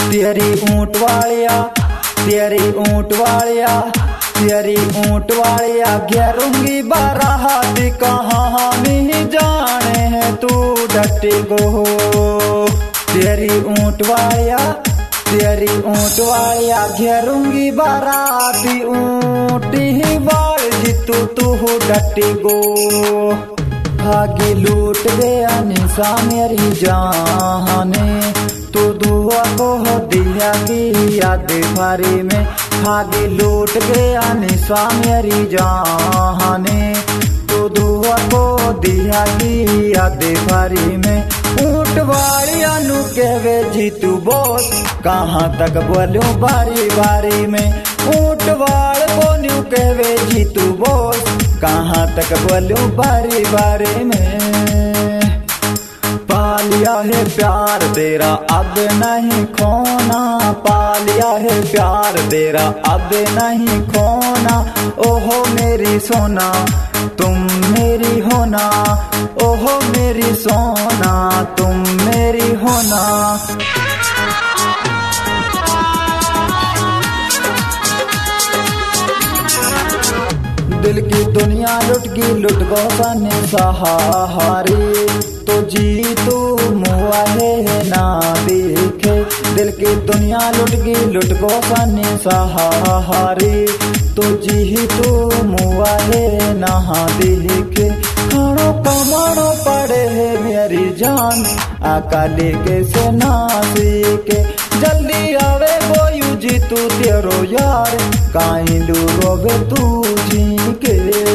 तेरी ऊंट वालिया, तेरी ऊंट वालिया, तेरी ऊंट वालिया घेरूंगी बारात कहाँ नहीं जाने है तू डटी गो। तेरी ऊंट वालिया, तेरी ऊंट वालिया घेरूंगी बारात ऊंट ही वाल जितू तू डटी गो। भागी लूट गया निशा मेरी जाने, तू दुआ को दिया की याद फारी में। भागी लूट गया निशा मेरी जाने, तू दुआ को दिया की याद फारी में। ऊंट वालिया नु कहवे जीतू बोस, कहाँ तक बोलूं बारी बारी में। ऊंट वाल को न्यू कहवे जीतू बोस, कहाँ तक बोलूं बारी बारी में। पालिया है प्यार तेरा अब नहीं खोना, पालिया है प्यार तेरा अब नहीं खोना। ओहो मेरी सोना तुम मेरी होना, ओहो मेरी सोना तुम मेरी होना। दिल की दुनिया लुट गई लुट गो सने सहारे, तो जी तू मुआ है ना देखे। दिल की दुनिया लुट गई लुट गो सने सहारे, तो जी तू मुआ है ना देखे। खानो कमानो पड़े है मेरी जान, अकाले के से ना सीखे। जल्दी आवे बोयू जी तू तेरो यार, काई रोवे तू जी के।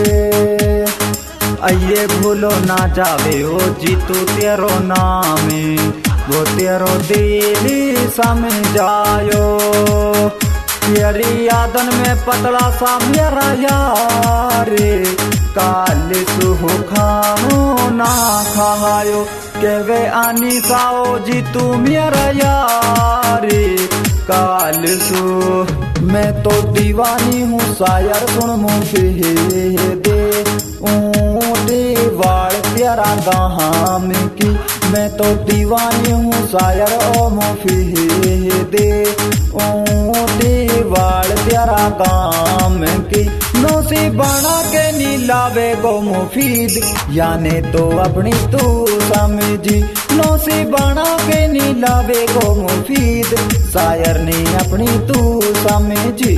आइए भूलो ना जावे हो जीतू तेरो नाम, वो तेरो दिली समझायो। तेरी यादन में पतला सा मेरा यार, काल सुह खानो ना खायो। केवे आनी साओ जीतू मेरा यार, काल सु। मैं तो दीवानी हूँ शायर सुन मुझे दे, ऊंटे वाल प्यारा गाम की। मैं तो दीवानी हूँ शायर ओ मुझे दे, ऊंटे वाल प्यारा गाम की। नौसी बना के नीलावे गो मुफीद, याने तो अपनी तू समझी। नौसी बना के नीलावे गो मुफीद, शायर ने अपनी तू समझी।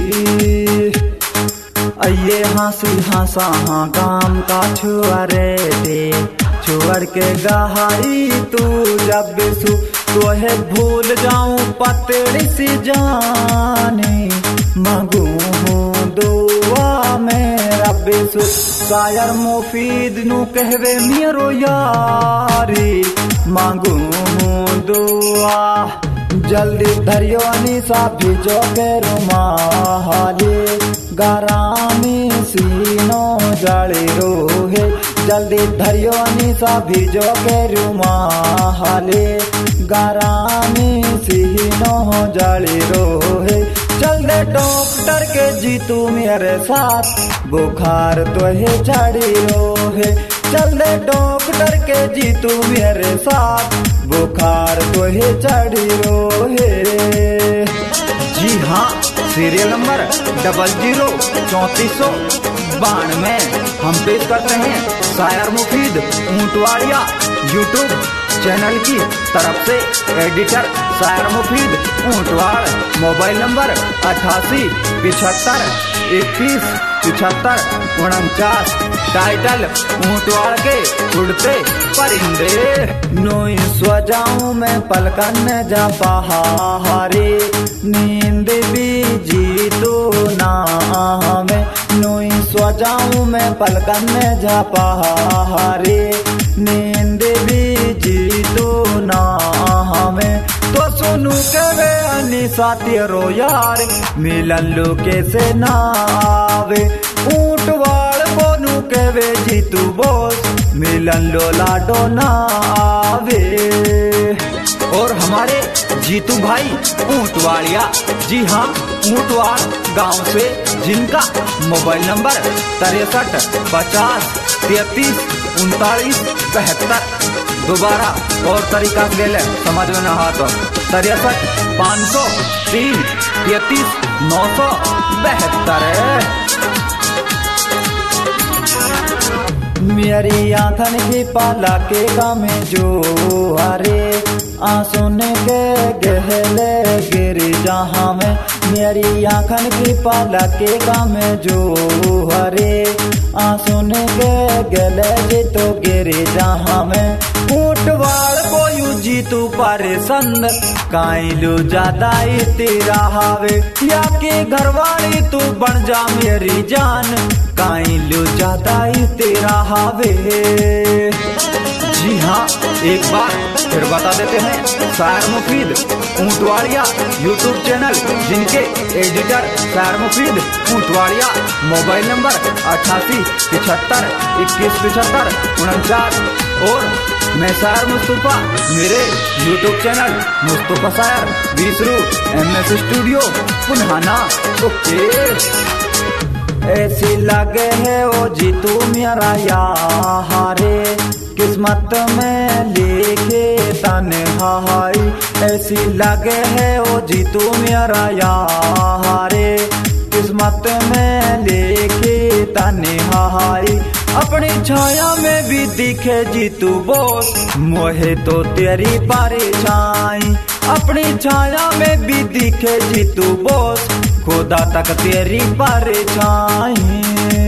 आइए हंसी हंसा हाँ काम का छुआरे दे, छोड़ के गहाई तू जब सु। तो है भूल जाऊं पतड़ी सी जाने, मांगू हूँ दुआ मेरा बेसु। शायर मुफीद नु कहवे मेरो यारी, मांगू हूँ दुआ। जल्दी धरियो निशा भिजो के रुमाले, गरामी सीनो जाली रोहे। जल्दी धरियो निशा भिजो के रुमाले, गरामी सीनो जाली रोहे। चल दे डॉक्टर के जीतू मेरे साथ, बुखार तो है चढ़ी रोहे। चल दे डॉक्टर के जीतू मेरे साथ, बुखार तो है चढ़ी रोहे। जी हाँ, सीरियल नंबर 003492 में हम पेश करते हैं शायर मुफीद ऊंट वालिया यूट्यूब चैनल की तरफ से। एडिटर शायर Mufeed Untwad. Mobile number 88 75 21 75 49। Title Untwad के उड़ते परिंदे। नोई सो जाऊं मैं पलकन जा पहारे, नींद भी जी तो ना हमें। नोई सो जाऊं मैं पलकन जा पहारे, नींद भी जी तो ना हमें। तो सुनू कहे निशा तेरो यार, मिलन लो कैसे ना आवे। ऊंट वाल बोनू कहे जीतू बोस, मिलन लो लाडो ना आवे। और हमारे जीतू भाई ऊंटवाड़िया, जी हाँ ऊंटवाड़ गांव से, जिनका मोबाइल नंबर 63 50 33 39 72। दोबारा और तरीका से ले समझ में ना हा तो 63 503 33 972। मेरी आंखन की पाला के गामे जो हरे आंसुन के गहले गिर जहाँ में। मेरी आंखन की पाला के गामे जो हरे आंसुन के गले जी तो गिर जहाँ में। ऊट वाल को यू जी तू परेशान काइलू ज्यादा ही तेरा हावे या के घरवाली तू बन जा मेरी जान काइलू ज्यादा ही तेरा हावे। जी हाँ एक बार फिर बता देते हैं शायर मुफीद ऊंटवाड़िया यूट्यूब चैनल जिनके एडिटर शायर मुफीद ऊंटवाड़िया। Mobile number 88 75 21 75 49। और मैं शायर मुस्तफा मेरे यूट्यूब चैनल मुस्तफा शायर Bisru MS studio Punhana. Okay ऐसी लगे है ओ जी तू मेरा यारे किस्मत में लिखे तन्हाई। ऐसी लगे है ओ जी तू मेरा यारे किस्मत में लिखे तन्हाई। अपनी छाया में भी दिखे जी तू बोस मोहे तो तेरी परेशानी। अपनी छाया में भी दिखे जी तू बोस खुदा तक तेरी परेशानी।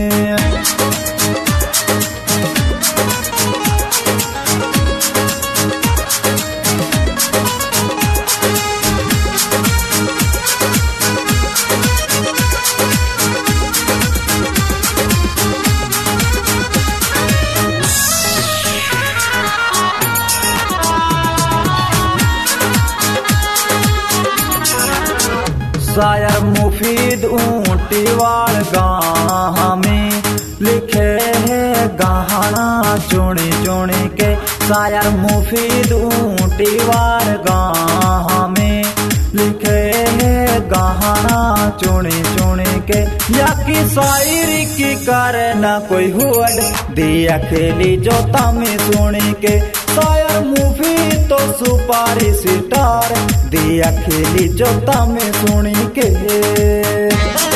शायर मुफीद ऊंटीवाड़ गाँव में लिखे है गाना चुनी चुनी के। शायर मुफीद ऊंटीवाड़ गाँव में लिखे है गाना चुनी चुनी के। या की शायरी की करे ना कोई हुड दिया खेली जोता में सुनी के। शायर मुफीद तो सुपारी सितार दिया खेली जोता में सुनी के।